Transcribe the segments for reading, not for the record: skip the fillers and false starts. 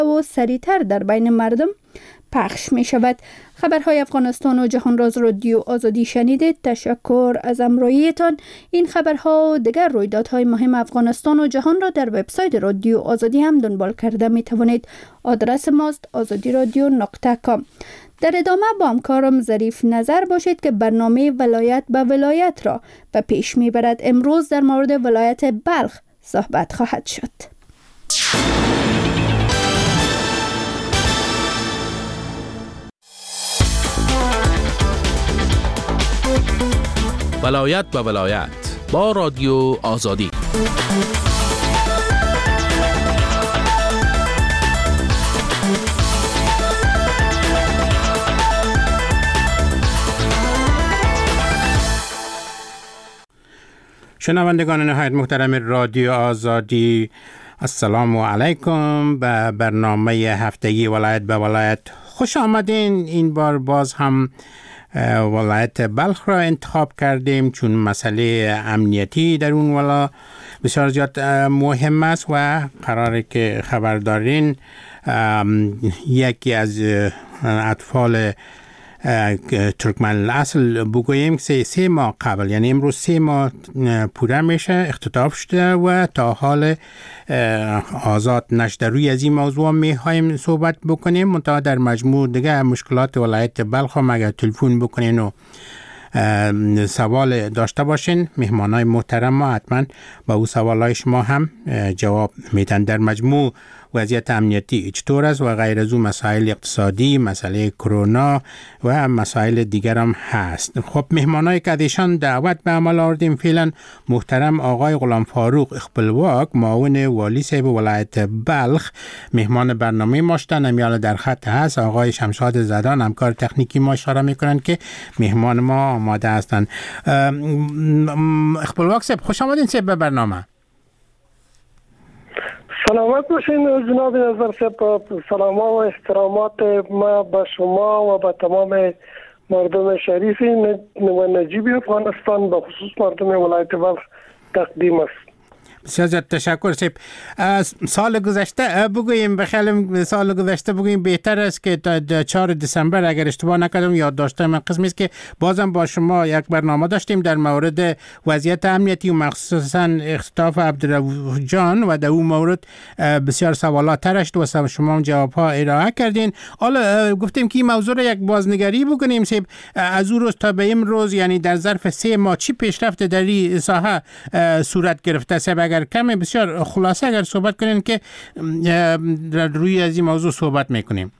و سریعتر در بین مردم پخش می شود. خبرهای افغانستان و جهان راز رادیو آزادی شنیدید. تشکر از همراهیتان. این خبرها و دیگر رویدادهای مهم افغانستان و جهان را در وبسایت رادیو آزادی هم دنبال کرده می توانید. آدرس ماست azadiradio.com. در ادامه با همکارم ظریف نظر باشید که برنامه ولایت به ولایت را به پیش می برد. امروز در مورد ولایت بلخ صحبت خواهد شد. ولایت به ولایت با رادیو آزادی. شنوندگان نهایت محترم رادیو آزادی، السلام علیکم. به برنامه هفتگی ولایت به ولایت خوش آمدین. این بار باز هم ولایت بلخ را انتخاب کردیم چون مسئله امنیتی در اون ولا بسیار زیاد مهم است و قراره که خبر دارین یکی از اطفال ترکمن الاصل بگوییم که 3 ماه قبل، یعنی امروز 3 ماه پوره میشه، اختطاف شده و تا حال آزاد نشده. روی از این موضوع میخوایم صحبت بکنیم. منتها در مجموع دیگه مشکلات ولایت بلخ هم اگر تلفن بکنین و سوال داشته باشین، مهمانای محترم ما حتما با او سوالای شما هم جواب میدن. در مجموع وضعیت امنیتی چطور است و غیر از اون مسائل اقتصادی، مسئله کرونا و مسائل دیگر هم هست. خب مهمانایی که ازشان دعوت به عمل آوردیم فعلا محترم آقای غلام فاروق اخبلواک، معاون والی صاحب ولایت بلخ، مهمان برنامه ما شدن. امیال در خط هست آقای شمشاد زدان، همکار تکنیکی ما، اشاره میکنن که مهمان ما آماده هستند. اخبلواک صاحب خوش آمدین صاحب به برنامه. سلامت باشین جناب نظر صاحب. سلام و احترامات ما به شما و به تمام مردم شریف و نجیب افغانستان، به خصوص مردم ولایت بلخ تقدیم است. بسیار زیاد تشکر صاحب. سال گذشته بگوییم، بخیالم سال گذشته بگوییم بهتر است که تا 4 دسامبر اگر اشتباه نکردم یاد داشته من قسمی است که بازم با شما یک برنامه داشتیم در مورد وضعیت امنیتی و مخصوصا اختطاف عبدالرؤوف جان و در اون مورد بسیار سوالات طرح و شما هم جوابها ارائه کردین. حالا گفتیم که این موضوع را یک بازنگری بکنیم صاحب. از اون روز تا به امروز، یعنی در ظرف 3 ماه چی پیشرفت در این ساحه صورت گرفته صاحب؟ اگر کمی بسیار خلاصه اگر صحبت کنین که روی از این موضوع صحبت میکنیم.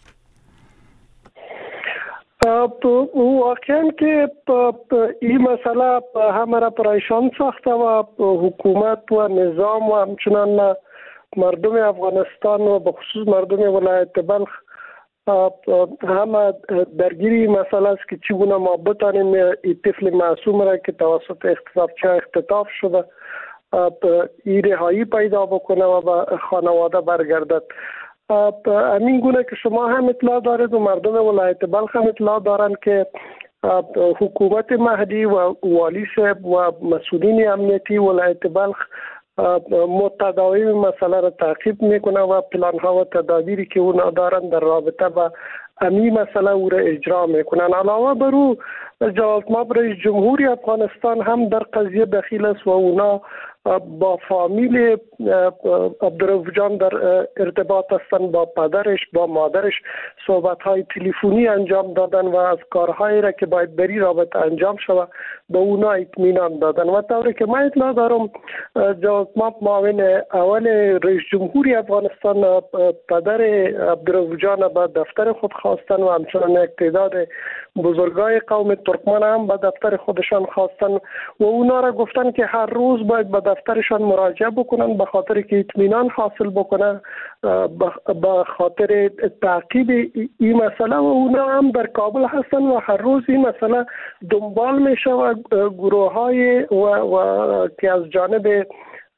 واقعا که این مسئله همه را پریشان ساخته و حکومت و نظام و همچنان مردم افغانستان و به خصوص مردم ولایت بلخ همه درگیری مسئله است که چگونه ما بتانیم این طفل معصوم را که توسط اختطافچی اختطاف شده این رهایی پیدا بکنه و به خانواده برگردد. همین گونه که شما هم اطلاع دارید و مردم ولایت بلخ هم اطلاع دارند که حکومت مهدی و والی صاحب و مسئولین امنیتی ولایت بلخ متداوم مسئله را تعقیب میکنه و پلان ها و تدابیری که اونا دارن در رابطه با امی مسئله او را اجرا میکنن. علاوه بر او جلالتمآب رئیس جمهوری افغانستان هم در قضیه دخیل است و اونا با فامیل عبدالرؤوف جان در ارتباط هستند، با پدرش با مادرش صحبت‌های تلفنی انجام دادن و از کارهایی را که باید بری رابطه انجام شود به اونا اطمینان دادن. و طوری که من اطلاع دارم جلالتمآب معاون اول رئیس جمهوری افغانستان پدر عبدالرؤوف جان به دفتر خود خواستن و همچنان یک تعداد بزرگای قوم ترکمن هم به دفتر خودشان خواستن و اونا را گفتن که هر روز باید به دفترشان مراجعه بکنن به خاطر که اطمینان حاصل بکنن به خاطر تعقیب این مسئله و اونا هم در کابل هستن و هر روز این مسئله دنبال میشه و گروه های و که از جانب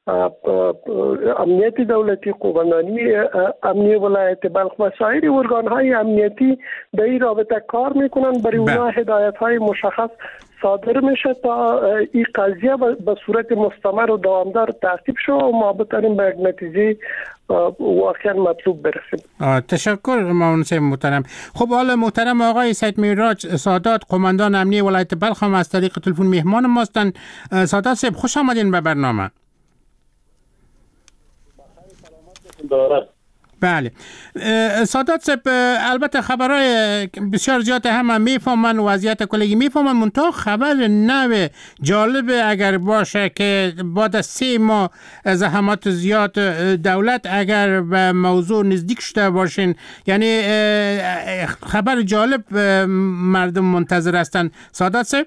امنیتی دولتی، قوماندانی امنیه ولایت بلخ و سایر ارگان‌های امنیتی در این رابطه کار میکنن. برای اونها هدایت‌های مشخص صادر میشه تا این قضیه به صورت مستمر و دوامدار تعقیب شد و ما بتونیم به یک نتیجه واقعا مطلوب برسیم. تشکر مهندس محترم. خب حالا محترم آقای سید میراج سادات، قماندان امنیه ولایت بلخ هم از طریق تلفن مهمان ماستن. سادات صاحب خوش آمدین به برنامه. بله سادات صاحب، البته خبرهای بسیار زیاد هم میفهمن، وضعیت کلگی میفهمن، منتها خبر نو جالب اگر باشه که بعد از 3 ماه زحمات زیاد دولت اگر به موضوع نزدیک شده باشین، یعنی خبر جالب مردم منتظر هستن. سادات صاحب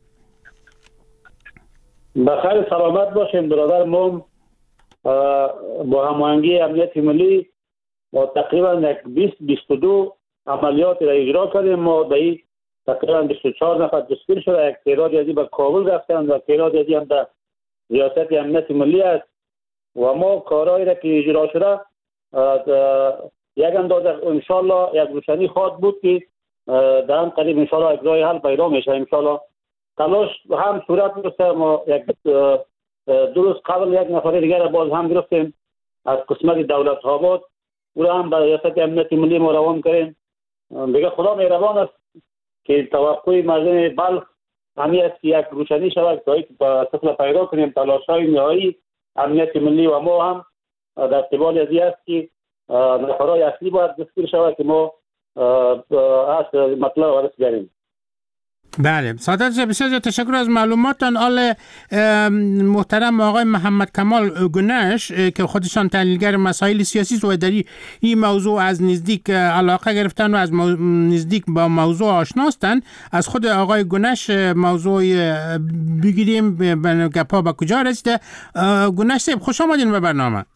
بخیر سلامت باشین برادر. ما با هماهنگی امنیت ملی ما تقریبا 20-22 عملیات را اجرا کردیم. ما در این تقریبا 24 نفر دستگیر شده، یک تعدادی از به کابل رفتند و تعدادی هم در ریاست امنیت ملی است و ما کارهایی را که اجرا شده یک اندازه انشالله یک روشنی خواهد بود که در هم قریب انشالله یک راه حل پیدا میشه. انشالله تلاش هم صورت میرسه. ما یک 2 روز قبل یک نفر دیگر را باز هم گرفتیم از قسمت دولت آباد، او را هم به ریاست امنیت ملی ما روان کردیم. دیگه خدا مهربان است که توقع مردم بلخ همی است که یک روشنی شود تا اینکه به پیدا کنیم. تلاش‌های نهایی امنیت ملی و ما هم در قبال ازی است که نفرهای اصلی باید دستگیر شود که ما از مطلب وارد گردیم. بله سادات صاحب بسیار تشکر از معلوماتتان. آل محترم آقای محمد کمال گنش که خودشان تحلیلگر مسائل سیاسی و در این موضوع از نزدیک علاقه گرفتن و از نزدیک با موضوع آشناستن، از خود آقای گنش موضوع بگیریم. گپا به کجا رسیده؟ گنش صاحب خوش آمدین به برنامه.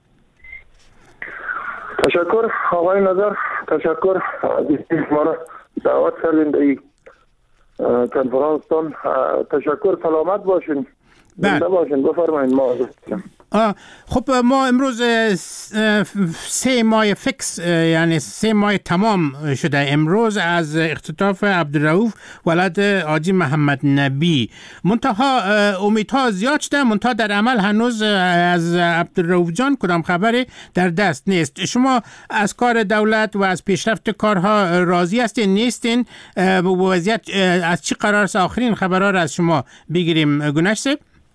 تشکر آقای نظر، تشکر ما را دعوت کردین در کنفرانستان. تشکر، سلامت باشین. زنده باشین. بفرمایید. ما خب ما امروز 3 ماه فکس، یعنی 3 ماه تمام شده امروز از اختطاف عبدالرؤوف ولد حاجی محمد نبی. منتها امیدها زیاد شده، منتها در عمل هنوز از عبدالرؤوف جان کدام خبری در دست نیست. شما از کار دولت و از پیشرفت کارها راضی هستین نیستین؟ وضعیت از چی قرار است؟ آخرین خبرها را از شما بگیریم گنش صاحب.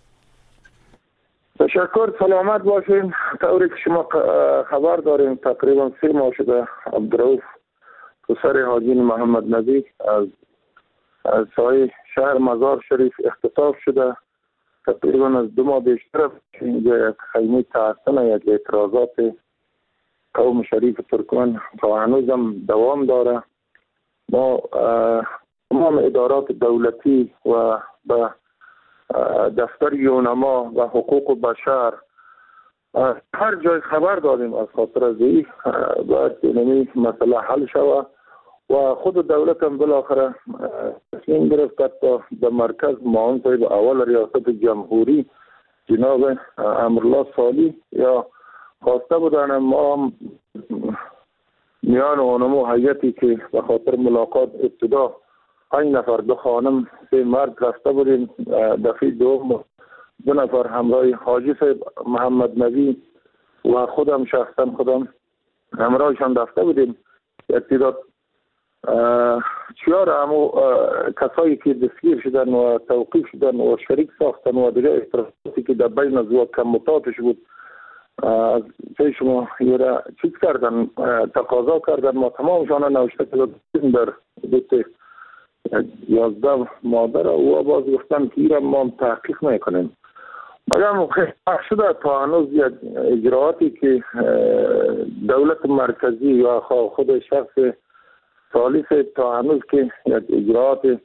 تشکر، سلامت باشین. طوری که شما خبر دارین تقریبا 3 ماه شده عبدالرؤوف پسر حاجی محمد نبی از سایه شهر مزار شریف اختطاف شده. تقریبا از 2 ماه بیشتر اینجا یک خیمه تحسن، یک اعتراضات قوم شریف ترکمن تا هنوزم دوام داره. ما تمام ادارات دولتی و به دفتر یونما و حقوق بشر هر جای خبر دادیم از خاطر از این باید اینمی مسئله حل شود و خود دولت هم بالاخره تصمیم گرفت تا در مرکز معاون صاحب اول ریاست جمهوری جناب امرالله صالح یا خواسته بودن ما میان اونمو هیئتی که به خاطر ملاقات ابتدا 5 نفر 2 خانم 3 مرد رفته بودیم. دفعه دوم 2 نفر همراه حاجی صاحب محمد نبی و خودم شخصا همراهشان رفته بودیم. ابتدا 4 همو کسایی که دستگیر شدن و توقیف شدن و شریک ساختن و دیگه اعتراضاتی که در بین از و کم متاتش بود از شما یه چیز کردن، تقاضا کردن. ما تمامشان نوشته کردیم در دوست 11 مادر و باز گفتن که ایران ما تحقیق میکنیم. مگر خیلی شده تا هنوز یک اجراعاتی که دولت مرکزی یا خود شخص ثالث تا هنوز که یک اجراعات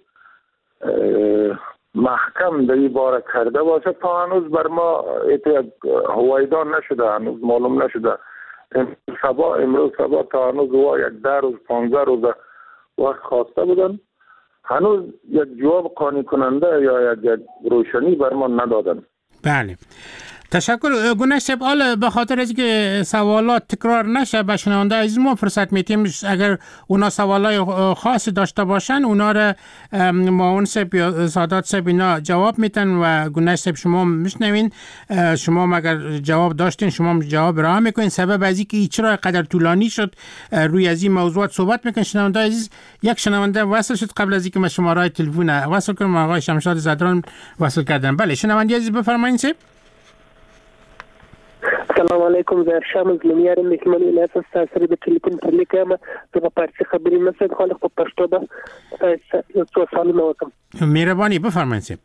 محکم در این باره کرده باشه تا هنوز بر ما هوایدان نشده، هنوز معلوم نشده. امروز صبح تا هنوز یک 10 روز 15 روز وقت خواسته بودن، هنوز یک جواب قانع کننده یا یک روشنی بر ما ندادن. بله تشکر گونه سبال به خاطر از که سوالات تکرار نشه به شنونده عزیز ما فرصت میتیم اگر اونا سوالای خاصی داشته باشن اونا را معاون سب یا سادات سب اینا جواب میتن و گونه سب شما میشنوین شما اگر جواب داشتین شما جواب راه میکنین سبب از اینکه چرا قدر طولانی شد روی از این موضوعات صحبت میکنین شنونده عزیز یک شنونده وصل شد قبل از اینکه ما شماره تلفن وصل کنم آقای شمشاد زدران وصل کردن بله شنونده عزیز بفرمایید سب السلام علیکم زهر شامل لمیارم میکمن الهاس سره د ټلیفون پر لیکم د پارسی خبرې مسد خلک په پښتو ده څو سوالونه وکم مهرباني بفرمایئ سه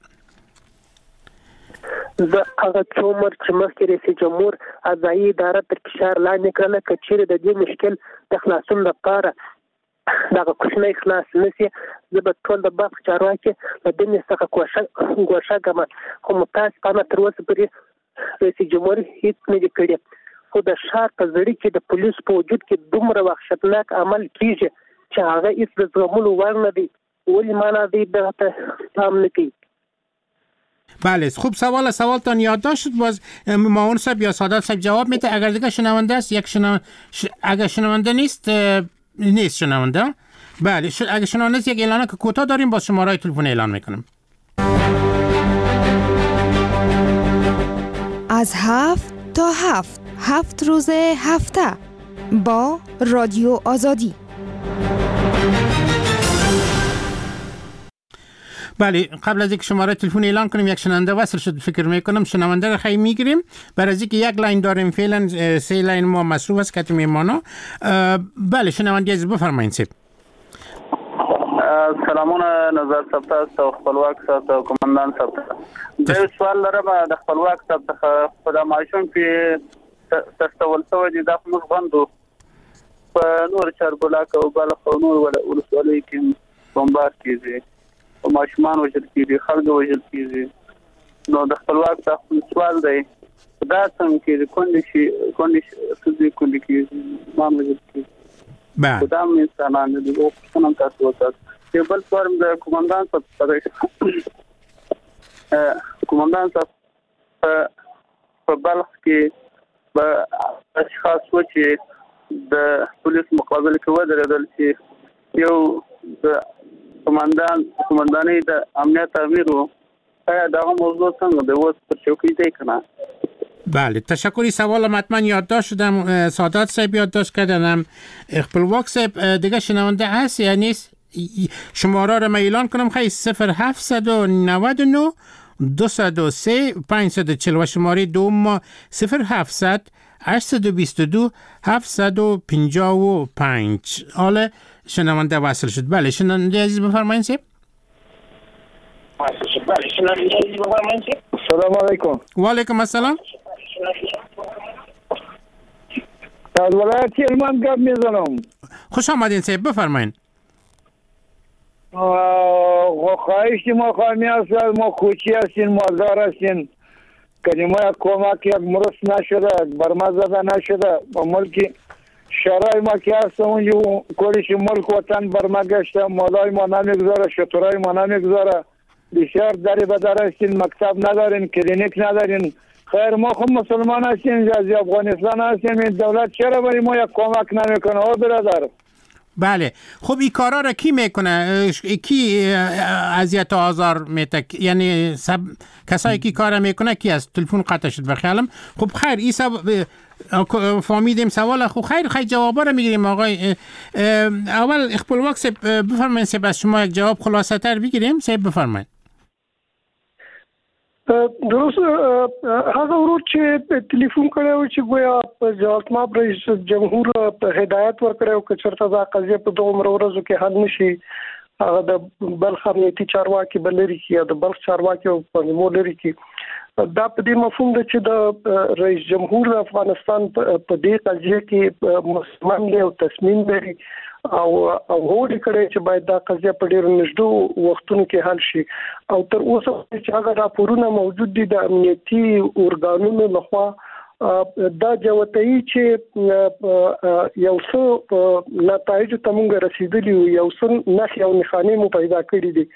زه هغه څومره چې مخکې رئیس جمهور ځایي اداره تر فشار لاندې کړله که چیرې د دې مشکل د خلاصون لپاره دغه کوچنی خلاص نشي زه به ټول د بلخ چارواکي له دې څخه ګوښه کوم خو متاسفانه تر اوسه پورې رئیس جمهور هیڅ نه دی کړی خو د ښار په زړه کې د پولیس په وجود کې دومره وحشتناک عمل کیږي چې هغه هیڅ د زغملو وړ نه دی ولې معنا دی دغه پام نه کوي بله خوب سوالتان یادداشت شد باز معاون صاحب یا سادات صاحب جواب میده اگر دیگه شنونده است اگر شنونده نیست شنونده بله اگر شنونده است یک اعلانه که کوتاه داریم با شماره تلفن اعلان میکنم از 7 تا 7 روز هفته با رادیو آزادی. بله قبل از اینکه شماره تلفن اعلان کنیم یک شنونده وصل شد فکر میکنم شنونده رو خیلی میگیریم برای از اینکه یک لاین داریم فعلا 3 لاین ما مصروف است که میمانو بله شنونده عزیز بفرمایید سید سلامونه نظر ثبت است او خپلواک ثبت او کمانډان ثبت د سوال لرم د خپلواک ثبت خدای ماشوم کې تستول سوی دي د موږ غوندو په نور چارګولاک او بلخ او نور ولسوالۍ کې بمبار کیږي او ماشومان وژل کیږي خلک وژل کیږي نو د خپلواک ثبت سوال دی دا څنګه کې کوندي کې مان وژل کیږي بله دا مې انسانان دي او څنګه تاسو وکړه بل فرم د کمانډان صاحب په بلخ کې به اشخاص و چې د پولیس مقابل کې ودرېدل چې یو د کمانډانۍ د امنیت امیر و آیا دغه موضوع څنګه د اوس پر چوکۍ دی که نه بله تشکری سوالم حتما یادداشت شدم سادات صاحب یادداشت کردنم خپلواک صاحب دیگه شنونده هست یا نیست شماره رو من اعلان کنم خیلی 0799 203 540 و شماره دوم 0700 822 755 حالا شنونده وصل شد بله شنونده عزیز بفرمایید سیب السلام علیکم و علیکم السلام از ولایت هلمند گپ میزنم خوش آمدین سیب بفرمایید خواهش ما خواهمی هستید ما کوچی هستیم مالدار هستیم کلمه کمک یک مرس نشده برما زده نشده با ملک شرای ما که هست اونجا کلش ملک وطن برما گشته مالای ما نمیگذاره شطورای ما نمیگذاره بسیار دری بدر هستیم مکتب ندارین کلینیک ندارین خیر ما خب مسلمان هستیم از افغانستان هستیم این دولت چرا برای ما یک کمک نمیکنه او برادر بله خب این کارا را کی میکنه کی اذیت و آزار میده یعنی کسایی که کارا میکنه کی است تلفن قطع شد بخیالم خب خیر این فهمیدیم سوال خب خیر جوابا رو میگیریم آقای اول خپلواک صاحب بفرمایید سه بس شما یک جواب خلاصه تر بگیریم سه بفرمایید درست هغه ورور چې ټلیفون کړو چې ګویا جواب ما رئیس جمهور هدایت ورکړو چې چرته دا قضیه په دوه ورځو کې حل نشي هغه د بلخ امنیتي چارواکي بلري کې یا د بلخ چارواکي په مولري کې دا په دې مفهوم ده چې د رئیس جمهور افغانستان په دې قضیه کې مسلمان له تصمیم لري او هوډ کړي چې باید دا قضیه په ډیرو نږدې وختونو کې حل شي او تر اوسه چې هغه راپورونه موجود دي د امنیتي اورګانونو لخوا دا جوتایي چې یو څه نتایج ته موږ رسیدلی یو څه نخ یو نښانې مو پیدا کړې دي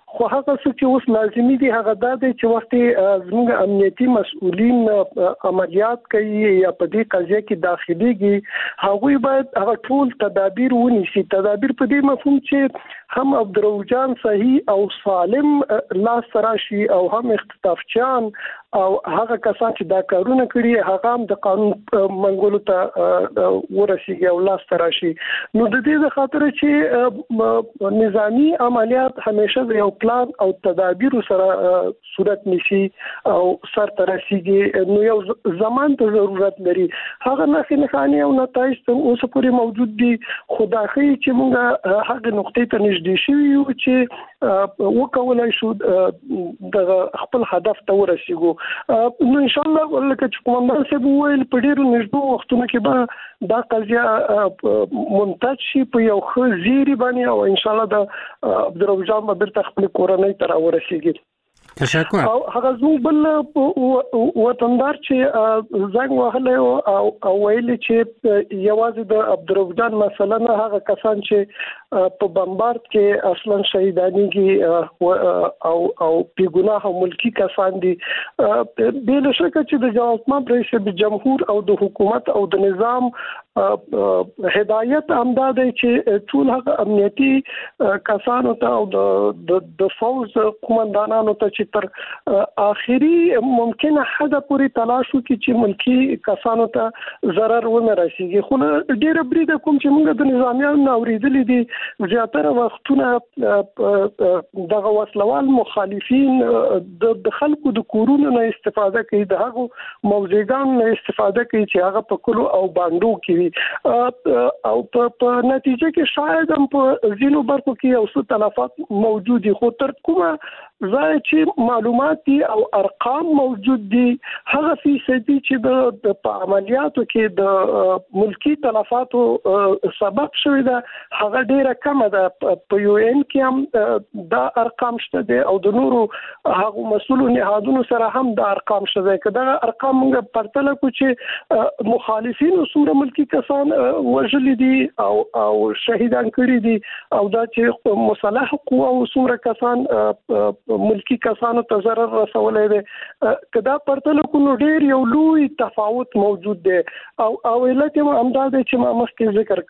خو هغه څه چې اوس لازمي دي هغه دا دی چې وخت زموږ امنیتي مسؤلین عملیات کوي یا په دې قضیه کې داخليږي هغه باید هغه ټول تدابیر ونیسي. تدابیر په دې مفهوم چې هم عبدالرؤف جان صحیح او سالم لاس راشي او هم اختطافچیان او هغه کسان چې دا کارونه کړی هغه هم د قانون منګولو ته ورسیږي او لاس راشي. نو د دې خاطر چې نظامی عملیات همیشه د یو پلان او تدابیر سره صورت نشي او سر ته رسیږي. نو یو زمان ته ضرورت لري. هغه نښانې او نتایج تر اوسه پورې موجود دي. خدای چې موږ هغه نقطې ته نږدې شوي یو چې وکولای شو د خپل هدف ته ورسیږو. نو ان شاء الله لکه چې کومندان صاحب وویل په ډیرو نږدې وختونو کې به دا قضیه منتج شي په یو ښه زیری باندې او ان شاء الله د عبدالرؤف جان به بیرته خپل کورنۍ ته راورسیږي. تشکر. او هغه زموږ بل وطندار چې زنګ وهلی او ویلي چې یوازې د عبدالرؤف جان مثلا نه هغه کسان چې په بمبارد کې اصلا شهیدانېږي او بیګناه ملکی کسان دي. بل شکه چې د جمهوریت رئیس جمهور او د حکومت او د نظام هدایت امداد چې ټول هغه امنیتي کسانو ته او د فوز قومندانانو ته چې تر اخري ممکنه حد پورې تلاش وکړي چې ملکی کسانو ته ضرر ونه رسیږي. خو ډیره بریده کوم چې موږ د نظامیانو اوریدلې دي زیاتره وختونه دغه وسلوال مخالفین د خلکو د کورونو نه استفاده کوي د هغو موزیګانو نه استفاده کوي چې هغه په کلو او باندو کې او په نتیجه کې شاید هم په ځینو برخو کې یو څه تلفات موجود دي. خو تر کومه ځای چې معلومات دي او ارقام موجود دي هغه فیصدي چې د په عملیاتو کې د ملکی تلفاتو سبب شوی ده هغه ډیره کم ده. په یو ان کې هم دا ارقام شته دي او د نورو هغه مسؤلو نهادونو سره هم دا ارقام شته. کله ارقام موږ پرتله کو چې مخالفین څومره ملکی کسان وژلي دي او شهیدان کړي دي او دا چې مسلح قوه او څومره کسان ملکی کسانو ته ضرر رسولای دي کدا پرتل کو نو ډیر یو لوی تفاوت موجود دی او علت هم امداد چې ما مخکې ذکر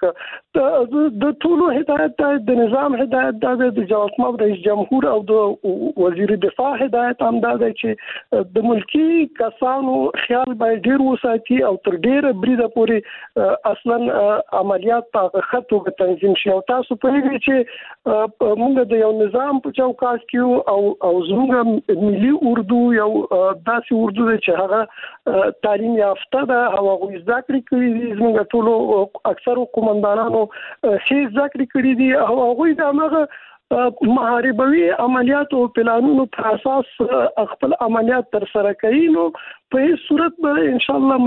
کړ د ټولو هدایت د نظام هدایت د جمهوریت رئیس جمهور او د وزیر دفاع هدایت امداد چې د ملکی کسانو خیال باید ډیر وساتي او تر ډیر بریده پورې اصلا عملیات په خطو تنظیم شي. او تاسو په دې چې موږ د یو نظام په چوکاټ کې او زموږ ملي اردو یو داسې اردو دی چې هغه تعلیم یافته ده او هغه زده کړې کړي دي. زموږ ټولو اکثر قومندانانو ښې زده کړې کړي دي او هغوی د هغه محاربوي عملیات او پلانونو پر اساس خپل عملیات تر سره کوي. نو په هیڅ صورت به ان شاء الله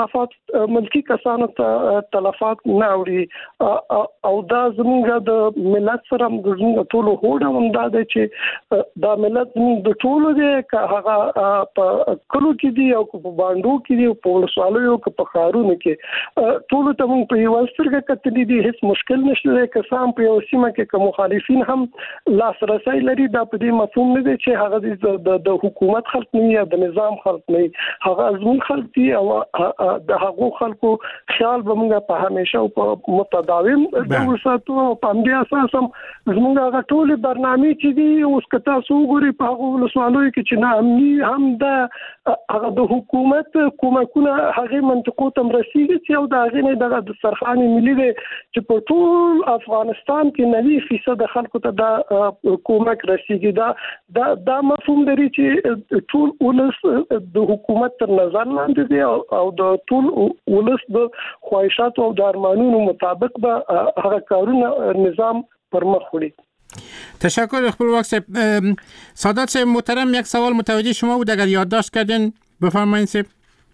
ملکی کسانو ته تلفات نه اوري او دا زموږ د ملت سره د زموږ ټولو هوډ هم دا دی چې دا ملت د ټولو دی که هغه په کلو کې دي او په باندو کې دي او په ولسوالیو کې په ښارونو کې ټولو ته موږ په یوه سترګه کتلي دي. هیڅ مشکل نشته دی که څه هم په یوه سیمه کې که مخالفین هم لاسرسی لري دا په دې مفهوم نه دی چې هغه د حکومت خلق نه یا د نظام خلق نه هغه زموږ خلک دي او د هغو خلکو خیال به موږ په همیشه او په متداوم ډول ساتو او په همدې اساس هم زموږ هغه ټول برنامې چې دي اوس که تاسو وګورئ په هغو ولسوالیو کې چې نه امني هم د هغه د حکومت کومکونه هغې منطقو ته رسیږي چې یو د هغې نه دغه دسترخوان ملي دی چې په ټول افغانستان کې 90% خلکو ته دا کومک رسیږي. دا مفهوم لري چې ټول ولس د حکومت تر نظر لاندې دي او د ټول ولس د خواهشاتو او د ارمانونو مطابق به هغه کارونه نظام پر مخ وړي. تشکر خپلواک صاحب. سادات صاحب محترم یک سوال متوجه شما بود اگر یادداشت کردین بفرمایید صاحب.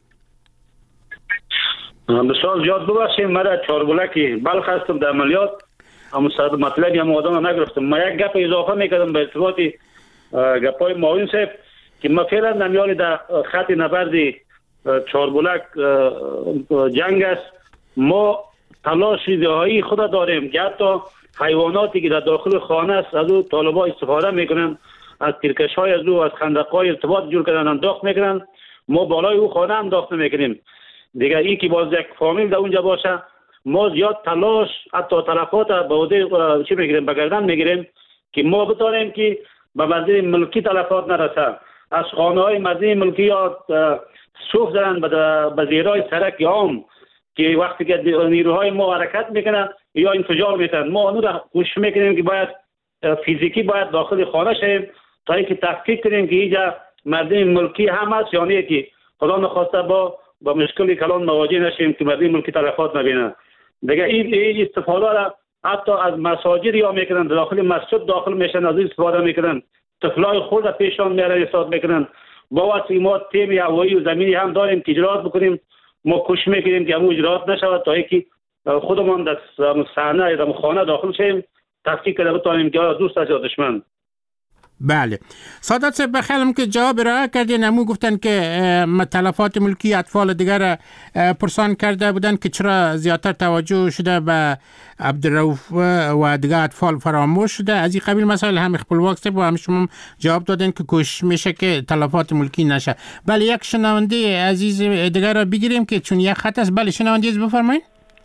بسیار زیاد ببخشید من در چهاربلک بلخ هستم در عملیات هم مطلبی هم آدم نگرفتم. من یک گپ اضافه میکردم به ارتباط گپای معاون صاحب که ما فعلا نمیال در خط نبرد چهاربلک جنگ است. ما تلاش رهایی خود داریم که حتی حیواناتی که در داخل خانه است از او طالبا استفاده میکنن، از تیرکش‌های از او، از خندق‌های ارتباط جور کردن انداخت میکنن. ما بالای او خانه انداخت نمیکنیم دیگه. این که باز یک فامیل در اونجا باشه، ما زیاد تلاش حتی تلفات به عهده چی میگیریم، به گردن میگیریم که ما بتانیم که به مزه ملکی تلفات نرسه. از خانه‌های مزه ملکی یا سوخت زدن به زیرای سرک عام که وقتی که نیروهای ما حرکت میکنن یا انفجار میتن، ما اونو را کوشش میکنیم که باید فیزیکی باید داخل خانه شیم تا اینکه تحقیق کنیم که اینجا مردم ملکی هم هست یا نه، که خدا نخواسته با مشکل کلان مواجه نشیم که مردم ملکی تلفات نبینه دیگه. این استفاده را حتی از مساجد یا میکنن، داخل مسجد داخل میشن، از این استفاده میکنن، طفلای خود را پیشان میارن استفاده میکنن. با واسه ما تیم هوایی و زمینی هم داریم که اجرات بکنیم. ما کوشش میکنیم که همون اجرات نشود تا اینکه خودمان در صحنه یا خانه داخل شیم، تحقیق کنیم بتانیم که دوست است یا دشمن. بله سعادت صاحب، بخیالم که جواب ارائه کردین. همون گفتن که تلفات ملکی اطفال دیگر پرسان کرده بودن که چرا زیادتر توجه شده به عبدالرؤوف و دیگر اطفال فراموش شده. از این قبیل مسائل هم خپلواک صاحب و هم شما جواب دادن که کوشش میشه که تلفات ملکی نشه. بله یک شنونده عزیز دیگر را بگیریم که چون یک خط است. بله شنونده عزیز بفرمایید.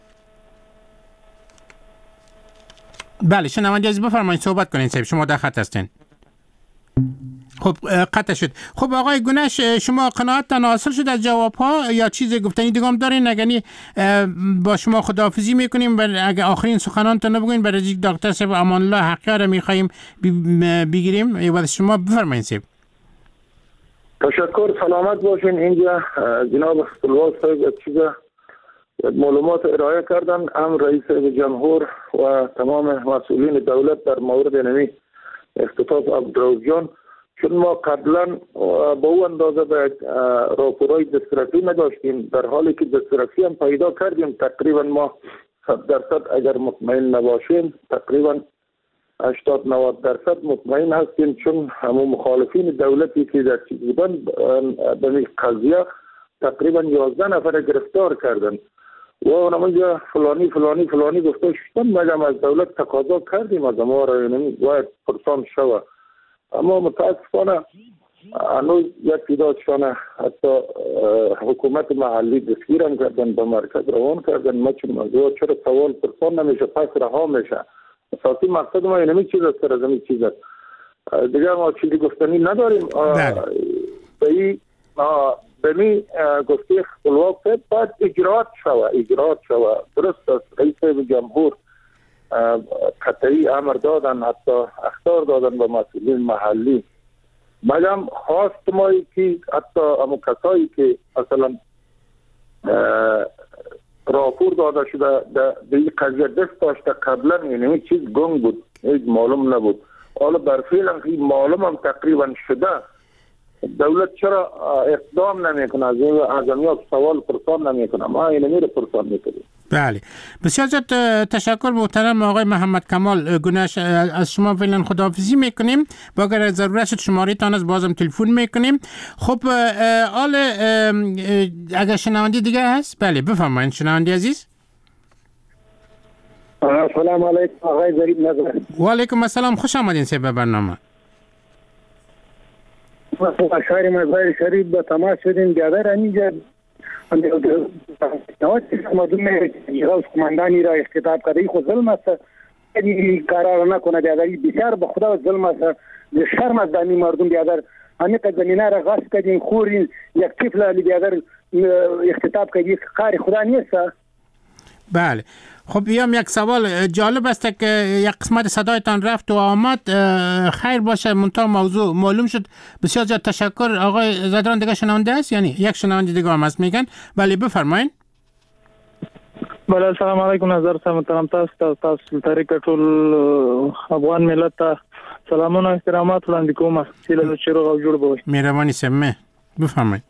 بله شنونده عزیز بفرمایید، صحبت کنین صاحب، شما در خط هستین. خب قطع شد. خب آقای گنش، شما قناعتتان حاصل شد از جواب ها یا چیزی گفتنی دیگه هم دارین؟ اگه با شما خداحافظی میکنیم. اگه آخرین سخنانتون نبگوین برای دکتر صاحب امان الله حقیقه را میخواییم بگیریم. و شما بفرمایید صاحب. تشکر، سلامت باشین. اینجا جناب خپلواک صاحب چیز معلومات ارائه کردن، هم رئیس جمهور و تمام مسئولین دولت در مورد نمی اختطاف عبدالرؤوف جان. چون ما قبلا با او اندازه به راپورهای دسترسی نداشتیم، در حالی که دسترسی هم پیدا کردیم. تقریبا ما 100% اگر مطمئن نباشیم تقریبا 80-90% مطمئن هستیم، چون همون مخالفین دولتی که در چیز بودن به این قضیه تقریبا 11 نفر گرفتار کردن و اونجا فلانی فلانی فلانی گفته شدن. مگم از دولت تقاضا کردیم از ما را باید پرسان شوه، اما متاسفانه هنوز یک تعدادشان حتی حکومت محلی دستگیرم کردن، به مرکز روان کردن. ما چون موضوع چرا سوال پرسان نمیشه، پس رها میشه. اساسی مقصد ما اینمی چیز است، از این چیز است دیگه. ما چیزی گفتنی نداریم. به می گفته خپلواک صاحب باید اجرات شوه. درست است، رئیس جمهور قطعی امر دادن، حتی اخطار دادن به مسئولین محلی. مگم خواست مایی که حتی همون کسایی که مثلا راپور داده شده به این قضیه دست داشته قبلا، یعنی چیز گنگ بود، هیچ معلوم نبود. حالا برفعل هم معلوم هم تقریبا شده. دولت چرا اقدام نمیکنه؟ از اعظمیت سوال پرسان نمیکنه؟ ما اینمی رو پرسان میکنیم. بله بسیار زیاد تشکر محترم آقای محمد کمال گنش. از شما فعلا خداحافظی میکنیم. با اگر ضرورت شد شماره تان از بازم تلفن میکنیم. خب اگر شنونده دیگه هست، بله بفرمایید شنونده عزیز. سلام علیکم آقای ظریف نظر. و علیکم السلام، خوش آمدین سه به برنامه. شهر مزار شریف به تماس شدیم. بیادر همینجا مردم ایراز کماندانی را اختطاب کرده. خود ظلم است، این کارا را نکنه. بیادری بسیار به خدا ظلم است. شرم از دمی مردم بیادر همیشه زمینه را غصب کردین، خورین. یک طفل علی بیادر اختطاب کردی، کار خدا نیست. بله خب بیام یک سوال جالب است که یک قسمت صدایتان رفت و آمد. خیر باشه، منتها موضوع معلوم شد. بسیار زیاد تشکر. آقای زدران دیگه شنونده است؟ یعنی یک شنونده دیگه هم هست میگن. بله بفرمایید. بله سلام علیکم نظر صاحب محترم، تاسو طریقه ټول افغان ملت ته سلامونه احترامات وړاندې کوم. چې چیرې او جوړ بوي. مهرباني سمه بفرمایید.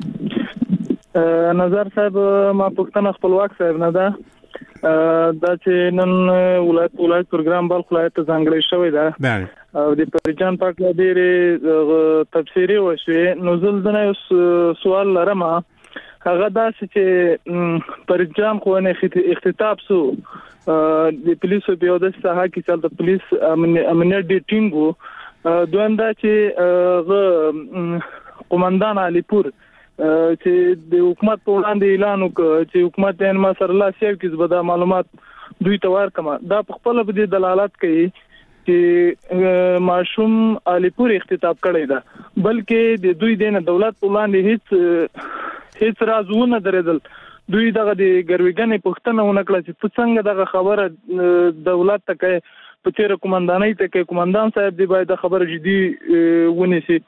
نظر صاحب ما پښتنه خپلواک صاحب نه ده دا چې نن ولایت پروګرام بل ولایت ته ځانګړی شوی ده. بله او د پریجان پاک ډېرې تفسیری وشوي. نو زل دنه سوال لرم هغه داسې چې پرجام خو نه اختتاب سو د پولیسو په یوه ساحه کې چې د پولیس امنیت ډېر ټینګ دویم دا چې قومندان علي پور چې د حکومت په وړاندې اعلان وکړ چې حکومت یې ما سره لا شیو کې زبده معلومات دوی ته ورکما دا په خپل په دې دلالت کوي چې معصوم علي پور اختتاب کړی دا بلکې د دوی د دولت په وړاندې هیڅ رازونه درېدل دوی دغه د ګرویګنې پښتنه ونکړه چې څنګه دغه خبره دولت ته کوي په تیر قومندانۍ ته کې قومندان صاحب دی باید خبره جدي ونیسي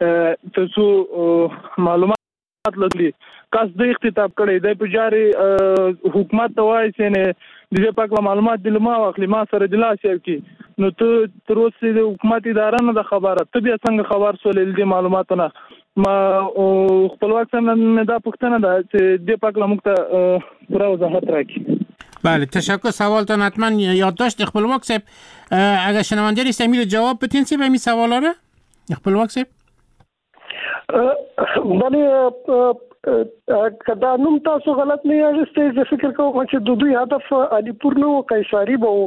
تاسو معلومات لري کاس د اختتاب کړي د پجاري حکومت ته وایي چې نه د دې پاک معلومات د لما واخلي ما سره د لاس یو کې نو ته تر اوسه د حکومت اداره نه د خبره ته بیا څنګه خبر سولې د معلوماتونه ما خپلواک څنګه دا پښتنه ده چې د پاک لمکته پوره وضاحت راکړي. بله تشکر. سوالتان حتما یادداشت خپلواک صاحب اگر شنونده استمیل جواب بتین سی به این سوالا رو خپلواک صاحب. بله کدا نوم تاسو غلط نه یاستئ زه فکر کوم چې د دوی هدف علي پور نو قیصری به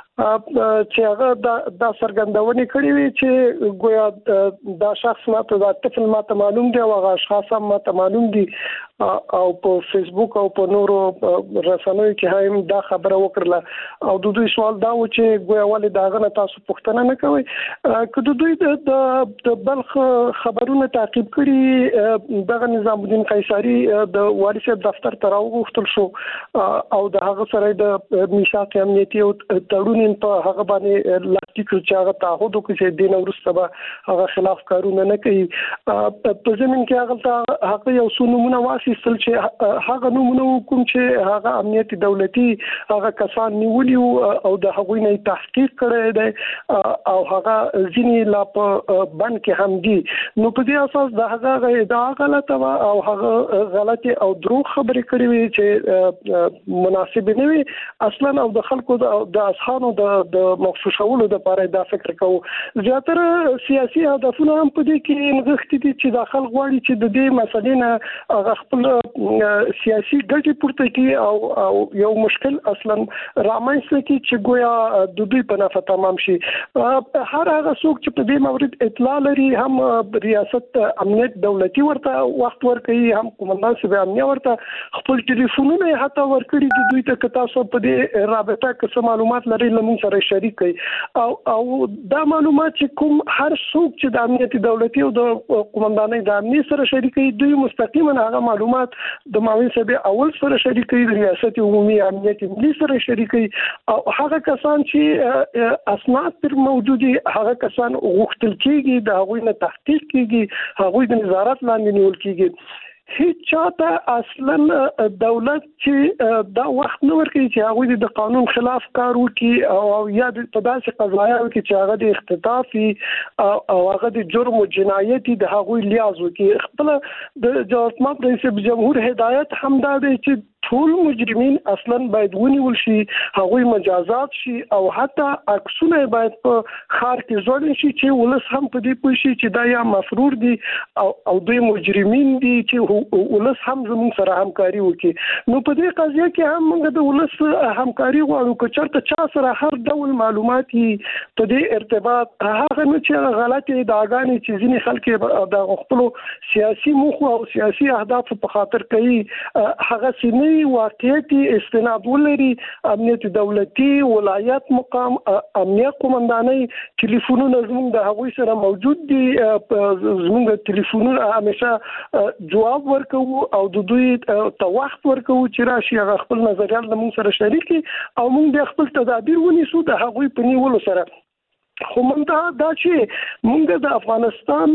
چې هغه دا سرګندونې کړې وي چې گویا دا شخص ماته دا طفل ماته معلوم دی او هغه اشخاص هم ماته معلوم دي او په فیسبوک او په نورو رسنیو کې هم دا خبره وکړه او د دوی سوال دا و چې گویا ولې داغه نه تاسو پوښتنه نه کوئ که د دوی د بلخ خبرونه تعقیب کړي دغه نظام الدین قیصری د والي صاحب دفتر ته راوغوښتل شو او د هغه سره د میثاق امنیتي او تړون په هغه باندې لاټیک چې هغه تعهد وکړي چې دین ورسته به هغه خلاف کارونه نه کوي په زمين کې هغه یو څو نمونه واسیستل چې هغه نمونه کوم چې هغه امنیت دولتي هغه کسان نیولي او د هغوی نه تحقیق کړی دی او هغه ځینې لا په بند کې هم دي نو په دې اساس د هغه ادعا غلطه او هغه غلطي او دروغ خبرې کړې وي چې مناسب نه وي اصلا او د خلکو د اصحابو د مخصوصولو د لپاره دا فکر کوو زیاتره سیاسي هدفونه هم په دې کې نغښتي دي چې د خلک غواړي چې د دې مسلې نه خپل سیاسي ګټې پورته کړي او یو مشکل اصلا رامنځته کړي چې گویا د دوی په نفع تمام شي هر هغه څوک چې په دې مورد اطلاع لري هم ریاست امنیت دولتي ورته وخت ورکړي هم قومندان صاحب امنیت ورته خپل ټلیفونونه حتی ورکړي د دوی ته تاسو په دې رابطه کې معلومات لري لمون سره شریک کړي او دا معلومات چې کوم هر څوک چې د امنیت دولتي او د قومندانۍ د امنیت سره شریک کړي دوی مستقیما هغه معلومات د معاون صاحب اول سره شریک کړي د ریاست عمومي امنیت ملي سره شریک کړي او هغه کسان چې اسناد پر موجودي هغه کسان غوښتل کېږي د هغوی نه تحقیق کېږي هغوی د نظارت لاندې نیول کېږي هیڅ چاته اصلا دولت چې دا وخت نه ورکړي چې هغه د قانون خلاف کار وکړي او یا په داسې قضایا وکړي چې هغه د اختطافي او هغه د جرم او جنایت د هغه لیاز وکړي خپل د جمهوریت رئیس جمهور هدایت هم دا دی چې ټول مجرمین اصلا باید ونیول شي هغوی مجازات شي او حتی عکسونه باید په خار کې ځوړل شي چې ولس هم په دې پوه شي چې دا یا مفرور دي او دوی مجرمین دي چې ولس هم زموږ سره همکاري وکړي نو په دې قضیه کې هم موږ د ولس همکاري غواړو که چېرته چا سره هر ډول معلومات په دې ارتباط هغه نه چې غلطي ادعاګانې چې ځینې خلک د خپل سیاسي موخو او سیاسي اهداف په خاطر کوي هغه سینې واقعیت استناد ولري امنیت دولتي ولایت مقام امنیت قومندانۍ ټلیفونونه زموږ د هغوی سره موجود دي زموږ د ټلیفونونو همیشه جواب ورکوو او د دوی ته وخت ورکوو چې راشي هغه خپل نظریات زموږ سره شریک او موږ د خپل تدابیر ونیسو د هغوی په نیولو سره خو موږ دا چې موږ د افغانستان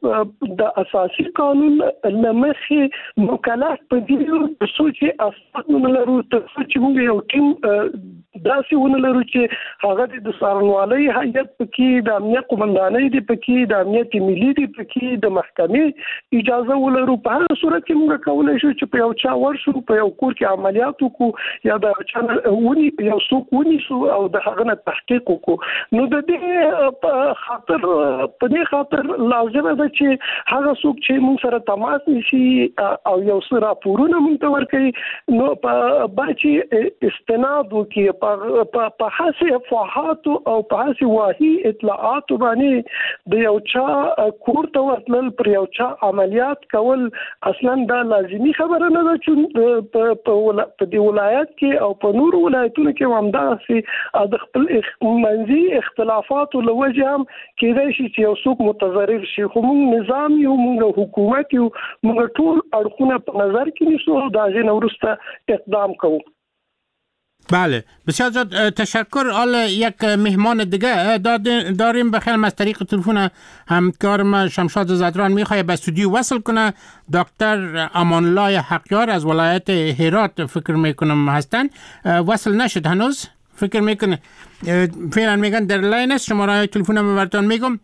د اساسي قانون لمخې مکلف په دې یو سوچي اساسونه لرو ته چې موږ یو ټیم داسې ونه لرو چې هغه د څارنوالۍ هیئت پکې د امنیت قومندانۍ دی پکې د امنیت ملي دی پکې د محکمې اجازه ولرو په هر صورت کې موږ کولای شو چې په یو چا ورشو په یو کور کې عملیات وکړو یا د چا ونی یو څوک ونیسو او د هغه نه تحقیق وکړو نو د دې خاطر په دې خاطر لازمه ده چې هغه څوک چې موږ سره تماس نیسي او یو څه راپورونه موږ ته ورکړي نو په باندې استناد وکړي په حسي افواهات او په حسي واهي اطلاعات باندې د یو چا کور ته ورتلل پر یو چا عملیات کول اصلا دا لازمي خبره نه ده چې په دې ولایت کې او په نور ولایتونو کې هم دا سي د خپل منځي اختلافات له وجه هم کېدای شي چې یو څوک متضرر شي خو موږ نظام یو موږ حکومت یو موږ ټول اړخونه په نظر کې نیسو او دا غي نورسته اقدام کوو. بله بسیار زیاد تشکر. حالا یک مهمان دیگه داریم بخیر از طریق تلفن همکارم شمشاد زدران میخواد به استودیو وصل کنه. دکتر امانالله حقیار از ولایت هرات فکر میکنم هستن. وصل نشد هنوز فکر میکنه فعلا میگن در لاین است. شماره تلفنم براتون میگم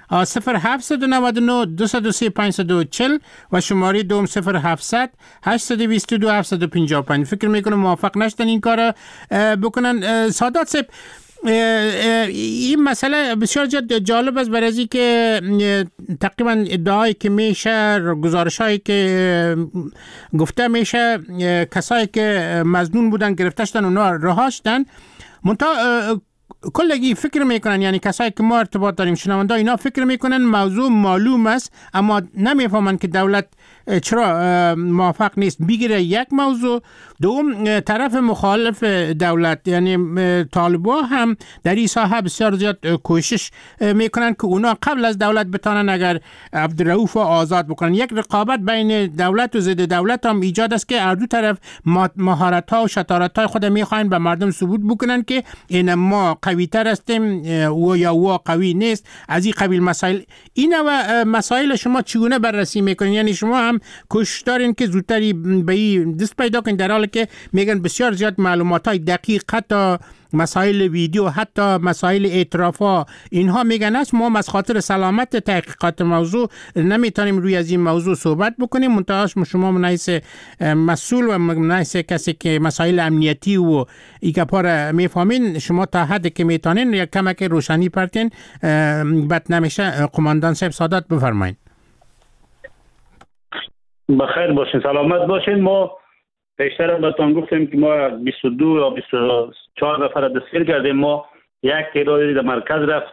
0799 203 540 و شماره دوم 0700 822 755. فکر میکنم موافق نشدن این کار بکنن. سادات صاحب این مسئله بسیار جالب است برای از که تقریبا ادعایی که میشه گزارشایی که گفته میشه کسایی که مظنون بودن گرفته شدن اونا رها شدن منتها کلگی فکر میکنن یعنی کسایی که ما ارتباط داریم شنونده اینا فکر میکنن موضوع معلوم است اما نمیفهمن که دولت چرا موافق نیست بگیره یک موضوع. دوم طرف مخالف دولت یعنی طالبا هم در این ساحه بسیار زیاد کوشش میکنن که اونا قبل از دولت بتانن اگر عبدالرؤوف آزاد بکنن. یک رقابت بین دولت و ضد دولت هم ایجاد است که هر دو طرف مهارت ها و شطارت های خود میخواین به مردم ثبوت بکنن که این ما قوی تر هستیم و یا او قوی نیست. از این قبیل مسائل این و مسائل شما چگونه بررسی میکنین؟ یعنی شما هم کوشش دارین که زودتری به این دست پیدا کنین در حالی که میگن بسیار زیاد معلومات های دقیق حتی مسائل ویدیو حتی مسائل اعترافا اینها میگن است ما از خاطر سلامت تحقیقات موضوع نمیتونیم روی از این موضوع صحبت بکنیم. منتهاش شما منایس مسئول و منایس کسی که مسائل امنیتی و ایگپار میفهمین شما تا حد که میتونین یک کمک روشنی پرتین بد نمیشه. قماندان صاحب سادات بفرمایید. بخیر باشین سلامت باشین. ما پیشتر بهتون گفتیم که ما 22 یا 24 نفر دستگیر کردیم. ما یک تعدادی در مرکز رفت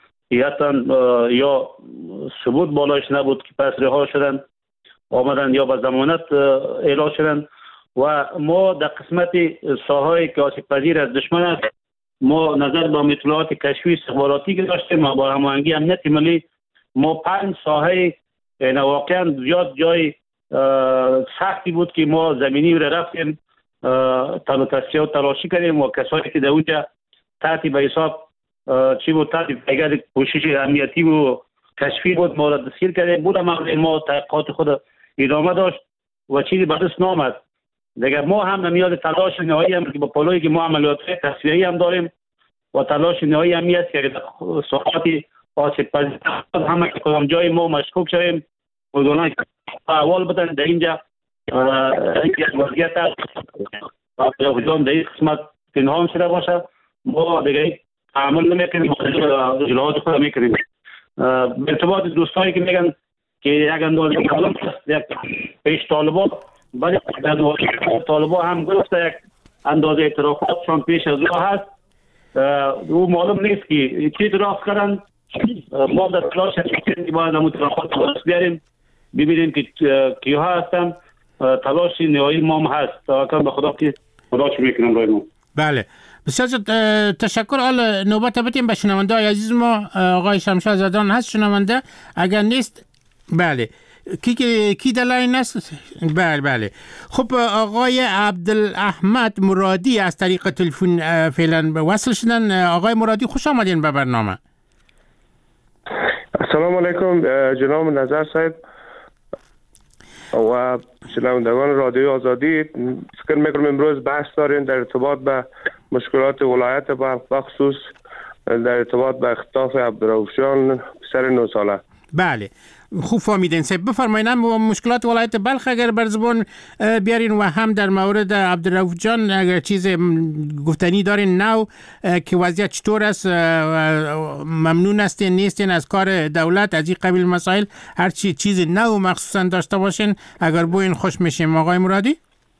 یا ثبوت بالایش نبود که پس رها شدن آمدن یا به ضمانت اعلام شدن و ما در قسمت ساحه‌ای که آسیب پذیر از دشمن است ما نظر به اطلاعات کشفی استخباراتی که داشتیم و با هماهنگی امنیت ملی ما 5 ساحه واقعا زیاد جای سختی بود که ما زمینی رو رفتیم تصفیه و تلاشی کردیم و کسایی که در اونجا تحت به حساب چی بود تحت پیگرد کوشش امنیتی و کشفی بود ما را دستگیر کردیم. بودم ما تحقیقات خود ادامه داشت و چیزی به دست نامد دیگر. ما هم نمیاد تلاش نهایی هم که با پلویی که ما عملیات تصفیه‌ای هم داریم و تلاش نهایی هم است که ساحات آسیب پذیر همه که کدام جای ما مشکوک شویم مردانه اول بدن در اینجا وضعیت در این قسمت پنهان شده باشه ما دیگه تعامل نمیکنیم اجلاحات خود میکنیم. به ارتباط دوستانی که میگن که یک اندازه معلوم است یک پیش طالبا ولی طالبا هم گفته یک اندازه اعترافاتشان پیش از او هست او معلوم نیست که چی درست کردن. ما در تلاش هستیم که باید اعترافات درست بیاریم ببینیم که کیها هستن. تلاش نهایی ما هم هست تا به خدا که خداش میکنم رای ما. بله بسیار تشکر. حالا نوبت بدیم به شنونده های عزیز ما. آقای شمشاد زدران هست شنونده؟ اگر نیست بله کی دلاین است؟ بله خب آقای عبدالاحمد مرادی از طریق تلفن فعلا وصل شدن. آقای مرادی خوش آمدین به برنامه. السلام علیکم جناب نظر صاحب و شنوندگان رادیو آزادی. فکر میکنم امروز بحث داریم در ارتباط به مشکلات ولایت بخصوص در ارتباط به اختطاف عبدالرؤوف جان پسر 9 ساله. بله خوب فهمیدین. بفرمایید مشکلات ولایت بلخ اگر بر زبان بیارین و هم در مورد عبدالرؤوف جان اگر چیز گفتنی دارین نو که وضعیت چطور است، ممنون هستین نیستین از کار دولت از این قبیل مسائل، هر چیز نو مخصوصا داشته باشین اگر بوین خوش میشیم. آقای مرادی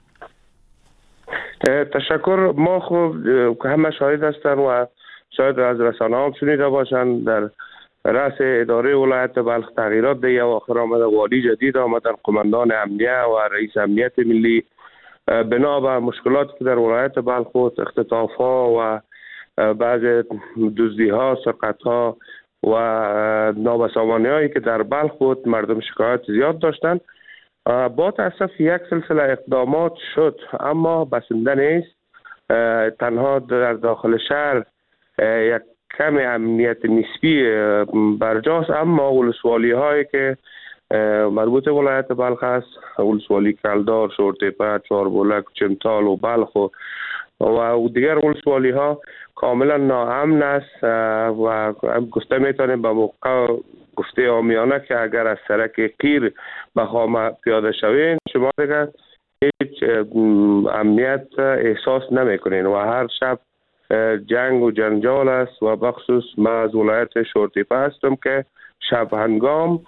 تشکر. ما خوب همه شاهد هستن و شاید از رسانه هم شنیده باشن در رأس اداره ولایت بلخ تغییرات دیگه آخر آمده، والی جدید آمدن، قماندان امنیه و رئیس امنیت ملی. بنا به مشکلاتی که در ولایت بلخ بود، اختطاف ها و بعض دزدی ها، سرقت ها و نابسامانی هایی که در بلخ بود، مردم شکایت زیاد داشتن. با تاسف یک سلسله اقدامات شد اما بسنده نیست. تنها در داخل شهر یک کم امنیت نسبی برجاست، اما ولسوالی هایی که مربوط ولایت بلخ است، ولسوالی کلدار، شورتپه، چهاربولک، چمتال و بلخ و دیگر ولسوالی ها کاملا ناامن است و گفته میتونیم به موقع گفته عامیانه که اگر از سرک قیر به خامه پیاده شوین شما دیگر هیچ امنیت احساس نمیکنین و هر شب جنگ و جنجال است و بخصوص ما از ولایت شورتپه هستم که شب هنگام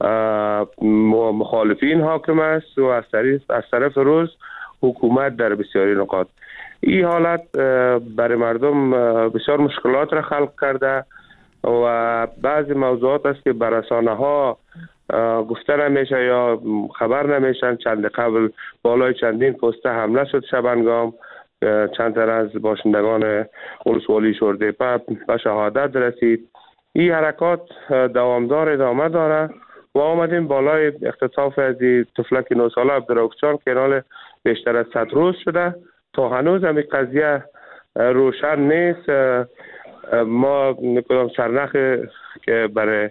مخالفین حاکم است و از طرف روز حکومت در بسیاری نقاط. این حالت برای مردم بسیار مشکلات را خلق کرده و بعضی موضوعات است که بر رسانه ها گفته نمیشه یا خبر نمیشن. چند قبل بالای چندین پست حمله شد شب هنگام، چند تن از باشندگان ولسوالی شورتپه به شهادت رسید. این حرکات دوامدار ادامه داره و آمدیم بالای اختطاف از طفلک 9 ساله عبدالرؤوف جان که نال بیشتر از 100 روز شده. تا هنوز هم قضیه روشن نیست. ما میکنم سرنخ که برای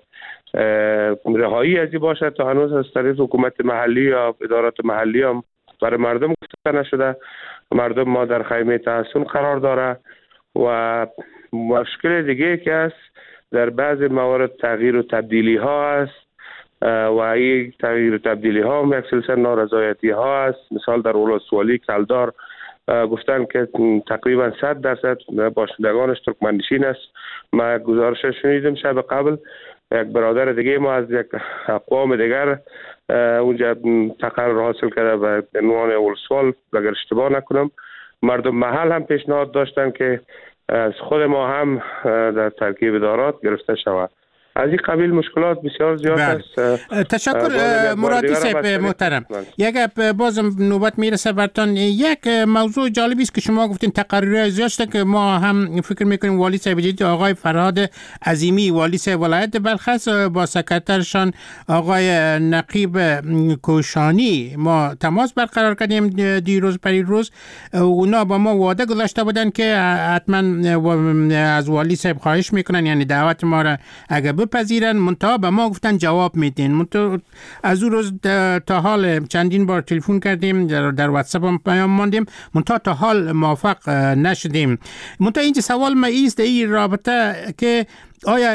رهایی ازی باشه تا هنوز از طریق حکومت محلی یا ادارات محلی هم برای مردم گفته نشده. مردم ما در خیمه تحصن قرار داره و مشکل دیگه که است در بعض موارد تغییر و تبدیلی ها است و این تغییر و تبدیلی ها هم یک سلسله نارضایتی ها است. مثال در ولسوالی کلدار گفتن که تقریبا 100% باشندگانش ترکمنشین است. ما گزارش شنیدم شب قبل یک برادر دیگه ما از یک اقوام دیگر اونجا تقرر حاصل کرده به عنوان ولسوال اگر اشتباه نکنم. مردم محل هم پیشنهاد داشتن که از خود ما هم در ترکیب ادارات گرفته شود. از این قبیل مشکلات بسیار زیاد است. تشکر مرادی صاحب محترم. یک باز نوبت میرسه برتان. یک موضوع جالبی است که شما گفتین تقرری زیاد شده که ما هم فکر میکنیم والی صاحب جدید آقای فرهاد عظیمی والی صاحب ولایت بلخ با سکرترشان آقای نقیب کوشانی ما تماس برقرار کردیم دیروز پریروز. اونا با ما وعده گذاشته بودن که حتما از والی صاحب خواهش میکنن یعنی دعوت ما را اگه بپذیرن منتها به ما گفتن جواب میدین. منتها از اون روز تا حال چندین بار تلفن کردیم، در واتساپ هم پیام ماندیم، منتها تا حال موفق نشدیم. منتها اینجا سوال ما ایست این رابطه که آیا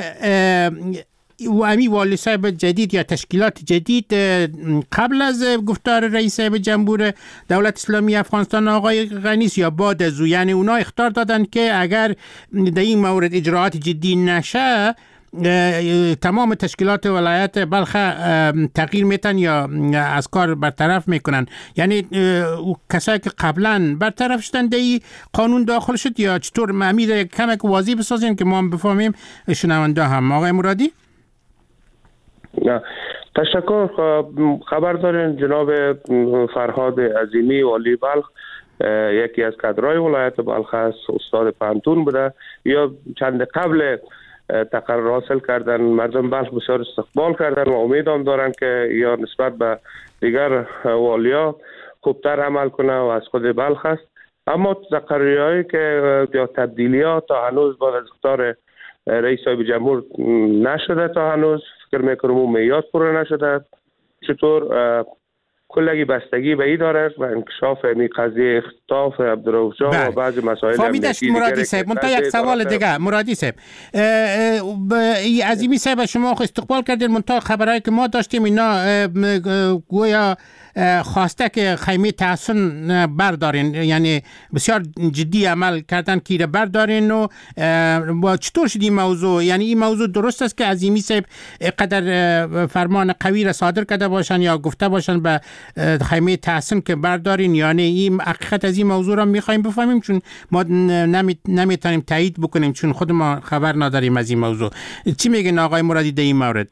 و امی والی صاحب جدید یا تشکیلات جدید قبل از گفتار رئیس صاحب جمهور دولت اسلامی افغانستان آقای غنیس یا بعد از او، یعنی اونا اخطار دادن که اگر در این مورد اجراعات جدی نشه تمام تشکیلات ولایت بلخ تغییر میتن یا از کار برطرف میکنن. یعنی کسایی که قبلا برطرف شدن دی قانون داخل شد یا چطور؟ معمید کمک واضح بسازین که ما هم بفهمیم شنونده هم. آقای مرادی تشکر. خبر دارین جناب فرهاد عظیمی والی بلخ یکی از کادرهای ولایت بلخ است، استاد پانتون بوده یا چند قبل تقرر حاصل کردن. مردم بلخ بسیار استقبال کردن و امید هم دارن که یا نسبت به دیگر والیا خوبتر عمل کنه و از خود بلخ است. اما تقرری‌هایی که یا تبدیلیات تا هنوز بعد از اختیار رئیس صاحب جمهور نشده، تا هنوز فکر میکنم اون معیار پوره نشده. چطور کلگی بستگی به این داره و انکشاف این قضیه طاف عبدالرؤوف جان و بعض مسائل فهمیدش مرادی صاحب. منتها یک سوال دیگه مرادی صاحب، عظیمی صاحب شما استقبال کردین، منتها خبرایی که ما داشتیم اینا گویا خواسته که خیمه تحسن بردارین، یعنی بسیار جدی عمل کردن که ایره بردارین و چطور شد این موضوع؟ یعنی این موضوع درست است که عظیمی صاحب قدر فرمان قوی را صادر کرده باشن یا گفته باشن به خیمه تحسن که بردارین، یعنی این حقیقت از این موضوع را میخوایم بفهمیم، چون ما نمیتونیم تایید بکنیم چون خود ما خبر نداریم از این موضوع. چی میگن آقای مرادی در این مورد؟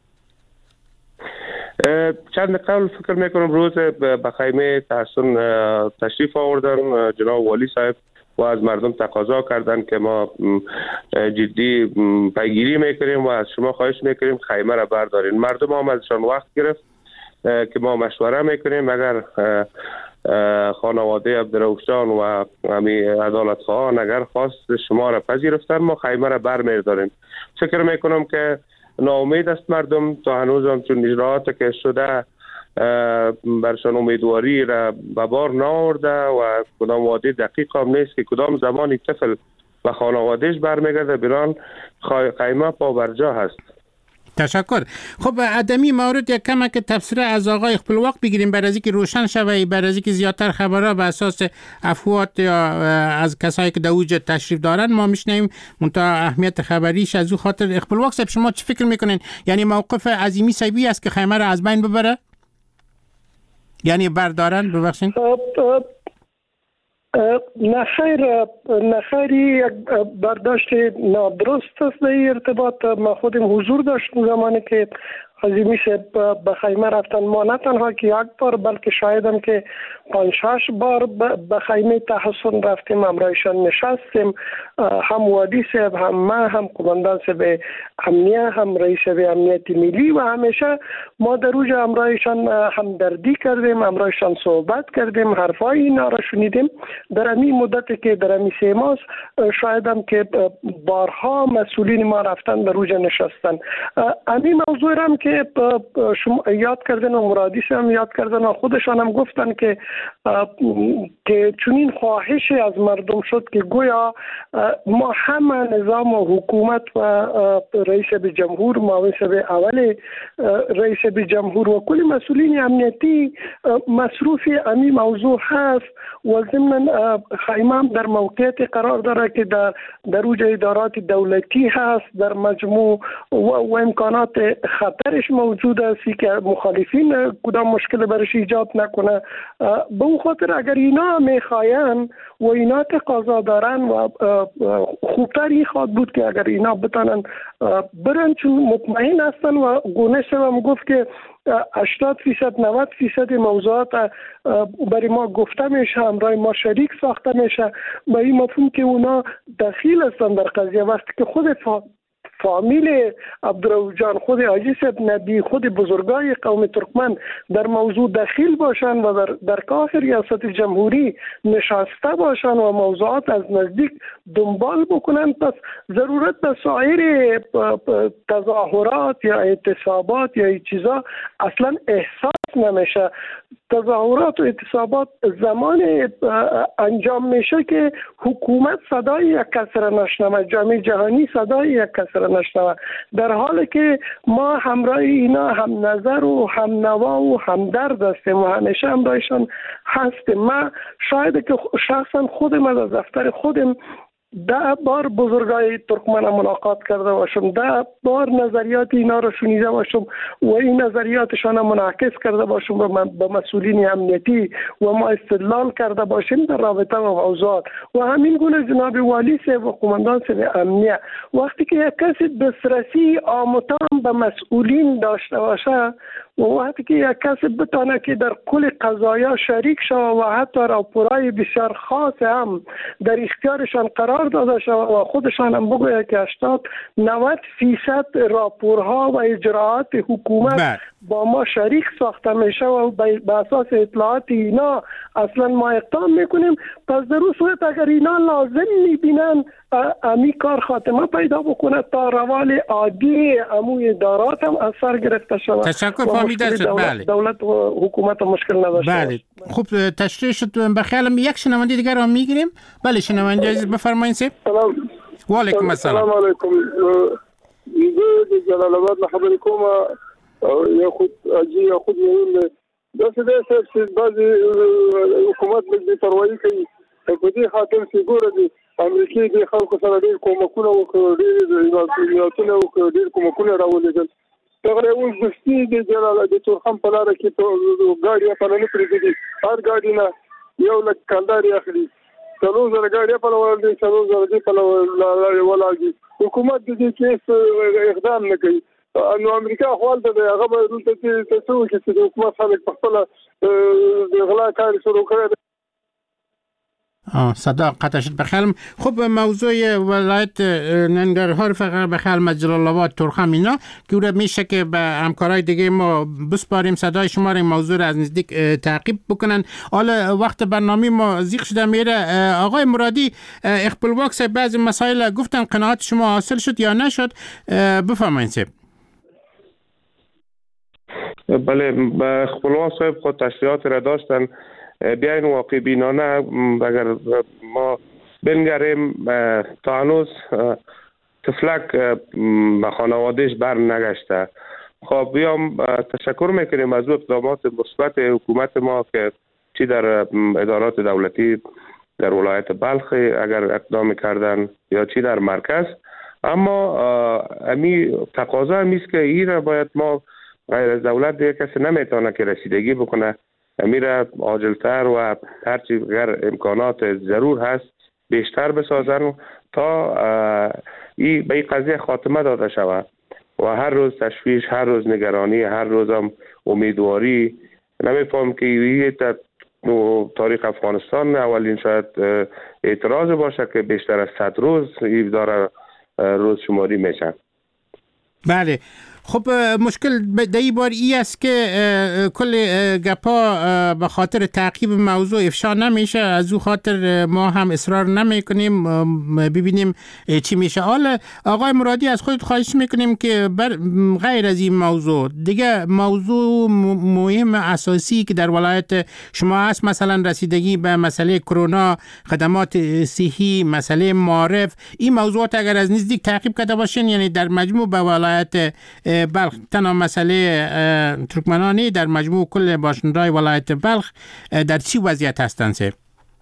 چند قبل فکر میکنم روز به خیمه تحسن تشریف آوردن جناب والی صاحب و از مردم تقاضا کردن که ما جدی پیگیری میکنیم و از شما خواهش میکنیم خیمه را بردارین. مردم هم ازشان وقت گرفت که ما مشوره میکنیم اگر خانواده عبدالرؤوف جان و همی عدالت خواهان اگر خواست شما را پذیرفتن ما خیمه را برمیداریم. فکر میکنم که ناامید است مردم تا هنوز هم چون اجراعات که شده برشان امیدواری را به بار نآورده و کدام وعده دقیق هم نیست که کدام زمانی طفل به خانوادهش برمیگرده، بران خیمه پابرجا هست. تشکر. خب ادمی مورد یک کم که تفسیر از آقای خپلواق بگیریم برای از اینکه روشن شوه، برای از اینکه زیادتر خبرها به اساس افوات یا از کسایی که در اوج تشریف دارن ما میشنیم، منتها اهمیت خبریش از او خاطر. خپلواق صاحب شما چی فکر میکنین؟ یعنی موقف عظیمی صاحبی است که خیمه را از بین ببره؟ یعنی بردارن؟ ببخشید نخیر یک برداشت نادرست است در ارتباط. ما خودم حضور داشتم زمانی که عظیمی به خیمه رفتن، ما نه تنها که یک بار بلکه شایدم که 5-6 بار به خیمه تحسن رفتیم، همراهشان نشستیم، هم وادی صاحب هم ما هم قماندان صاحب امنیه هم رئیس امنیت ملی و همیشه ما در اوج همراهشان همدردی کردیم، همراهشان صحبت کردیم، حرفای اینا را شنیدیم. در همین مدتی که در همین 3 ماه شایدم که بارها مسئولین ما رفتن در اوج نشستن. همین موضوع هم که شما یاد کردن و مرادی هم یاد کردن و خودشان هم گفتن که چون این خواهش از مردم شد که گویا ما همه نظام و حکومت و رئیس جمهور، معاون اول رئیس جمهور و کل مسئولین امنیتی مصروف همین موضوع هست و ضمن خیمه در موقعیت قرار داره که در اوج ادارات دولتی هست، در مجموع و امکانات خطرش موجود است که مخالفین کدام مشکل برش ایجاد نکنه. به اون خاطر اگر اینا میخواین و اینا تقاضا دارن و خوبتری خواد بود که اگر اینا بتانن برن، چون مطمئن هستن و گونه هم گفت که 80% 90% موضوعات برای ما گفته میشه، همراه ما شریک ساخته میشه، با این مفهوم که اونا دخیل هستن در قضیه. وقتی که خود فامیل عبدالرؤوف جان، خود حاجی صاحب نبی، خود بزرگای قوم ترکمن در موضوع دخیل باشن و در کاخ ریاست جمهوری نشسته باشن و موضوعات از نزدیک دنبال بکنن، پس ضرورت به سایر تظاهرات یا اعتصابات یا این چیزا اصلا احساس نمیشه. تظاهرات و اعتصابات زمان انجام میشه که حکومت صدای یک کس را نشنوه، جامعه جهانی صدای یک کس را نشنوه، در حالی که ما همراه اینا هم نظر و هم نوا و هم درد هستیم و همیشه همراهشان هستیم. ما شاید که شخصا خودم از دفتر خودم 10 بار بزرگای ترکمن ملاقات کرده باشم، 10 بار نظریات اینا رو شنیده باشم و این نظریاتشان منعکس کرده باشم به مسئولین امنیتی و ما استدلال کرده باشیم در رابطه با موضوعات. و همین گونه جناب والی صاحب و قماندان صاحب امنیه وقتی که یک کسی دسترسی آموتان به مسئولین داشته باشه و وقتی که یک کسی بتانه که در کل قضایا شریک شود و حتی راپورای بسیار خاص هم در اختیارشان قرار داده شود و خودشان هم بگوید که 80-90% راپورها و اجراعات حکومت با ما شریک ساخته میشه و به اساس اطلاعات اینا اصلا ما اقدام میکنیم. پس در اون صورت اگر اینا لازم میبینن امی کار خاتمه پیدا بکنه تا روال عادی اموی ادارات هم از سر گرفته شود. تشکر فهمیده شد. بله. دولت و حکومت مشکل نداشته. بله خوب تشریح شد. بخیالم یک شنونده دیگر رو میگیریم. بله شنونده عزیز بفرمایید. سلام. و علیکم السلام. سلام علیکم. جلال آباد خبر کوم یا خود اجی یا خود میون داسې ده چې بعضی حکومت به پروايي کوي په دې خاطر چې ګوره دي امریکای د خلکو سره ډېر کومکونه وکړي ډېر وکړي ډېر کومکونه راولېږل. دغه اوس د سپي د جلال د تورخم په لار کې ګاډي په لاره پرېږدي هر ګاډي نه یو لک کلداري اخلي 3000 ګاډي په لور دي 3000 دي په لور ولاږي. حکومت دې کې اقدام نه کوي. نو امریکا خپل د هغه به دلته تاسو چې د حکومت خلک په خپل د غلا کار شروع کړی. صدا قطع شد. بخیالم خب موضوع ولایت ننگرهار فقط بخیالم جلال آباد تورخم اینا که میشه که به همکارای دیگه ما بسپاریم صدای شما را موضوع را از نزدیک تعقیب بکنن. حالا وقت برنامه ما زیق شده میره. آقای مرادی اخپلواک بعضی مسائل گفتن قناعت شما حاصل شد یا نشد بفرمایید. بله خپلوان صاحب خود تشریحات را داشتن. بیاین واقع بینانه اگر ما بنگریم تا هنوز تفلک به خانوادهش بر نگشته. خب بیام تشکر میکنیم از اقدامات مثبت حکومت ما که چی در ادارات دولتی در ولایت بلخ اگر اقدام کردن یا چی در مرکز. اما امی تقاضا همیست که این را باید ما غیر از دولت دیگه کسی نمیتونه که رسیدگی بکنه. امیره عاجلتر و هرچی غیر امکانات ضرور هست بیشتر بسازن تا این به این قضیه خاتمه داده شود و هر روز تشویش، هر روز نگرانی، هر روز هم امیدواری. نمیفهم که این تاریخ افغانستان اولین شاید اعتراض باشه که بیشتر از 100 روز این داره روز شماری میشن. بله خب مشکل دایی بار ای است که کل گپا به خاطر تعقیب موضوع افشا نمیشه. از او خاطر ما هم اصرار نمی کنیم ببینیم چی میشه. حالا آقای مرادی از خودت خواهش میکنیم که غیر از این موضوع دیگه موضوع مهم اساسی که در ولایت شما هست مثلا رسیدگی به مسئله کرونا، خدمات صحی، مسئله معارف، این موضوعات اگر از نزدیک تعقیب کرده باشین یعنی در مجموع به ولایت بلخ تنها مسئله ترکمنانی در مجموع کل باشنده‌های ولایت بلخ در چی وضعیت هستند سر؟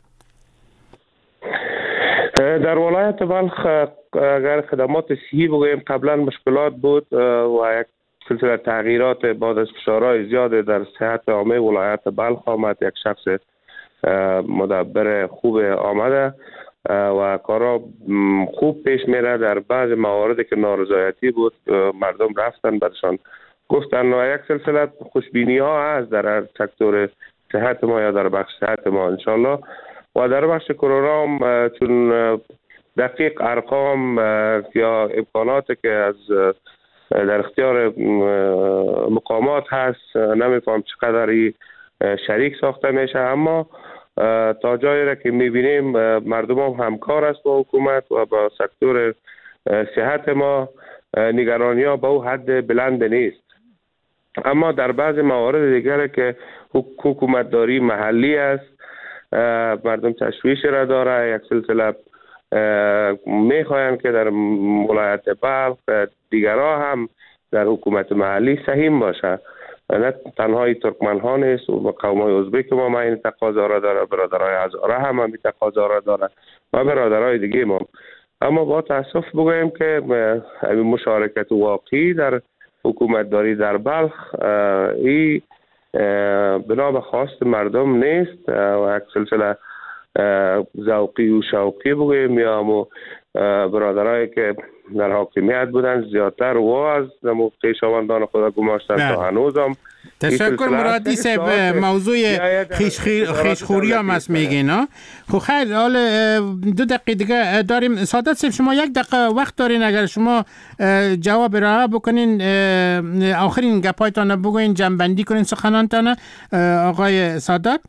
در ولایت بلخ اگر خدمات صحی بگوییم قبلا مشکلات بود و یک سلسله تغییرات بعد از فشارهای زیاد در صحت عامه ولایت بلخ آمد. یک شخص مدبر خوب آمده و کارا خوب پیش میره. در بعض مواردی که نارضایتی بود مردم رفتن برشان گفتن و یک سلسله خوشبینی ها هست در سکتور صحت ما یا در بخش صحت ما انشالله. و در بخش کرونا هم چون دقیق ارقام یا امکاناتی که از در اختیار مقامات هست نمیفهم چقدر شریک ساخته میشه. اما تا جایی را که میبینیم مردم هم همکار است با حکومت و با سکتور صحت ما. نگرانی ها به او حد بلند نیست. اما در بعض موارد دیگر که حکومتداری محلی است مردم تشویش را داره. یک سلسله میخواهند که در ولایت بلخ دیگرها هم در حکومت محلی سهیم باشه. نه تنهای ترکمن ها نیست و قوم های ازبک ما این تقاضا را داره، برادرای هزاره هم این تقاضا را داره و برادرای دیگه ما. اما با تاسف بگویم که مشارکت واقعی در حکومت داری در بلخ این بنا به خواست مردم نیست و یک سلسله ذوقی و شوقی بگویم یا برادرایی که در حاکمیت بودن زیادتر و از خویشاوندان خود گماشتن تا هنوز هم تشکر مرادی صاحب. موضوع خیشخوری هم هست میگین ها. خب خیر، حال 2 دقیقه دیگه داریم. سعادت صاحب شما 1 دقیقه وقت دارین، اگر شما جواب را بکنین، آخرین گپایتان بگوین، جنبندی کنین سخنانتان. آقای سعادت.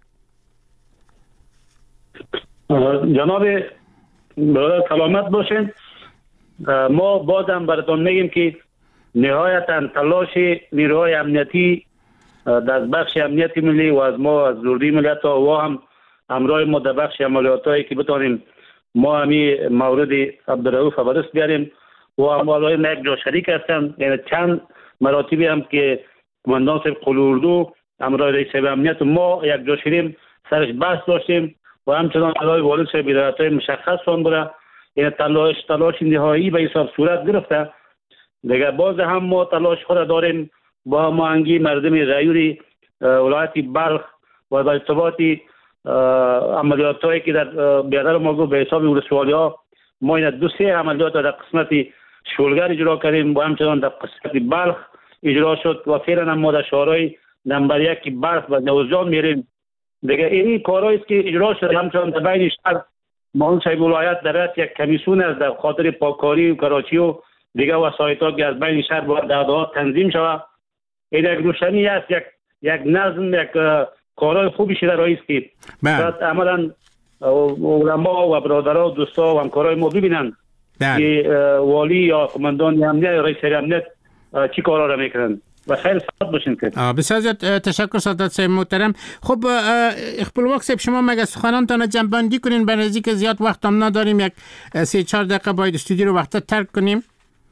جناب برادر سلامت باشین. ما بازم براتون میگیم که نهایتا تلاش نیروهای امنیتی در بخش امنیت ملی و از ما از زوردی ملت ها و هم همراه ما در بخش عملیات هایی که بتانیم ما همی مورد عبدالرؤوف برست بیاریم و همراه ما یک جا شریک هستن. یعنی چند مراتبی هم که کماندان صاحب قلوردو همراه رئیس امنیت ما یک جا شدیم، سرش بحث داشتیم و همچنان علاوه والد صاحب های مشخص سان بوده. یعنی تلاش نهایی به حساب صورت گرفته. دیگه باز هم ما تلاش خود داریم با هماهنگی مردم غیوری ولایت بلخ و با ارتباط عملیات هایی که در بیادر ما گفت به حساب ولسوالی ها، ما این 2-3 عملیات در قسمت شولگر اجرا کردیم و همچنان در قسمت بلخ اجرا شد و فعلا ما در شهرهای نمبر 1 بلخ و جوزجان میریم. دیگه این کارهایی است که اجرا شده. همچنان در بین شهر معاون صاحب ولایت در یک کمیسیون است در خاطر پاککاری و کراچی و دیگه وسایط‌ها که از بین شهر باید داده‌ها تنظیم شود. این یک روشنی است، یک نظم، یک کارهای خوبی شده رئیس که بعد عملا علما و برادرها و دوستا و همکارای ما ببینن که والی یا قماندان امنیت یا رئیس امنیت چی کارا را میکنن. و خیلی سعادت باشین که بسیار زیاد تشکر سعادت صاحب محترم. خب اخپلواک صاحب شما مگه سخنانتان جنبندی کنین، برای که زیاد وقت هم نداریم، یک 3-4 دقیقه باید استودیو رو وقت ترک کنیم.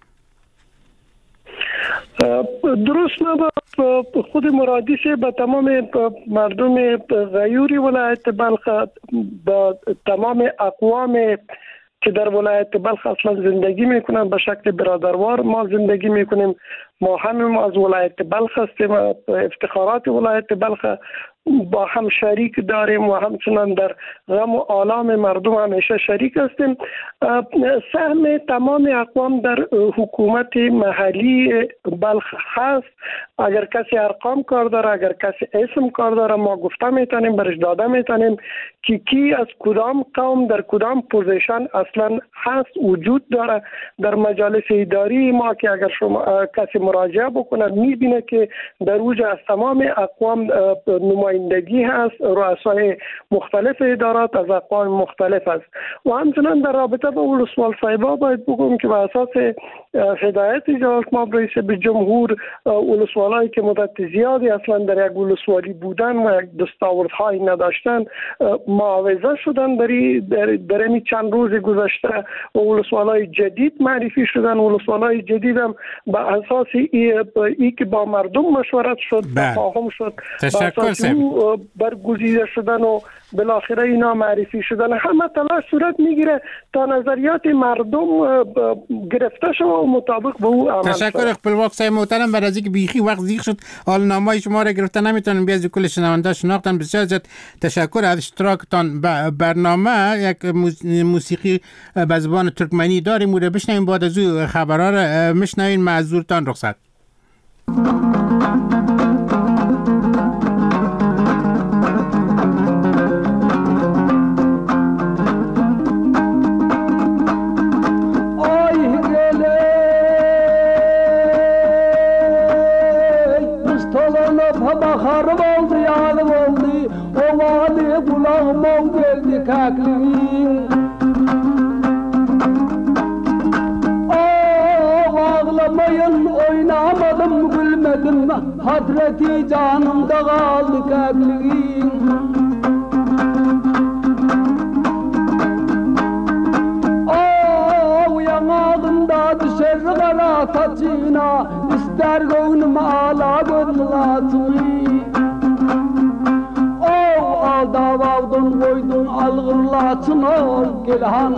درست نه خود مرادی سے به تمام مردم غیوری ولایت بلخ، به تمام اقوام که در ولایت بلخ اصلا زندگی میکنن به شکل برادروار ما زندگی میکنیم. ما هم از ولایت بلخ هستیم، افتخارات ولایت بلخ با هم شریک داریم و همچنان در غم و آلام مردم همیشه شریک هستیم. سهم تمام اقوام در حکومت محلی بلخ هست. اگر کسی ارقام کار داره، اگر کسی اسم کار داره، ما گفته میتونیم، برش داده میتونیم که کی از کدام قوم در کدام پوزیشن اصلا هست، وجود داره. در مجالس اداری ما که اگر شما کسی مراجعه بکنه میبینه که در اوج از تمام اقوام نمایندگی هست، رؤسای مختلف ادارات از اقوام مختلف است. و همچنان در رابطه با ولسوال صاحبا باید بگم که بر اساس هدایت جناب رئیس جمهور ولسوالایی که مدت زیادی اصلا در یک ولسوالی بودن و یک دستاوردهایی نداشتن معاوضه شدن در این چند روز گذشته و ولسوالای جدید معرفی شدن. ولسوالای جدید هم به اساس ای که با مردم مشورت شد، تفاهم شد، برگزیده شدن و بالاخره اینا معرفی شدن. همه تلاش صورت میگیره تا نظریات مردم گرفته شد و مطابق به او عمل شد. تشکر اخپلواک صاحب محترم. برای اینکه بیخی وقت زیغ شد حال نامه شما را گرفته نمیتونم بیاد کل شنونده شناختن. بسیار زیاد تشکر از اشتراکتان. برنامه یک موسیقی به زبان ترکمنی داریم و بشنویم، بعد از او خبرها را میشنویم. معذورتان رخصت. Baharım oldu, yanım oldu, o vali kulağıma geldi kakliğin. Ağlamayın, oynamadım, gülmedim, hasreti canımda kaldı kakliğin. Yanağımda düşer kara saçına, ister gönlüm ağla gönlülatını. Alda vavdun koydun algırlatını, gelhan.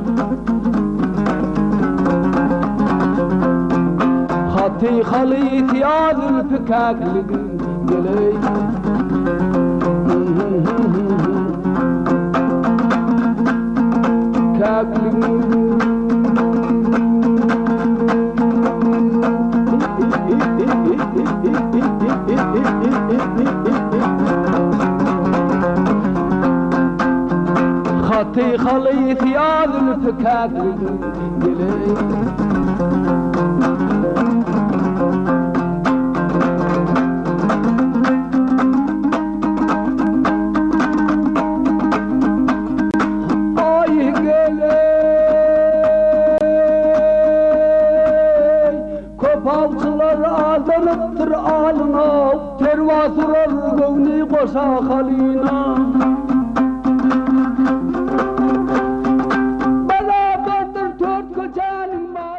Hati halit ya zülfikakliğin geley. Kakliğin pekaklı geley. Aldanıptır alına, tervasırar gövni koşa halina.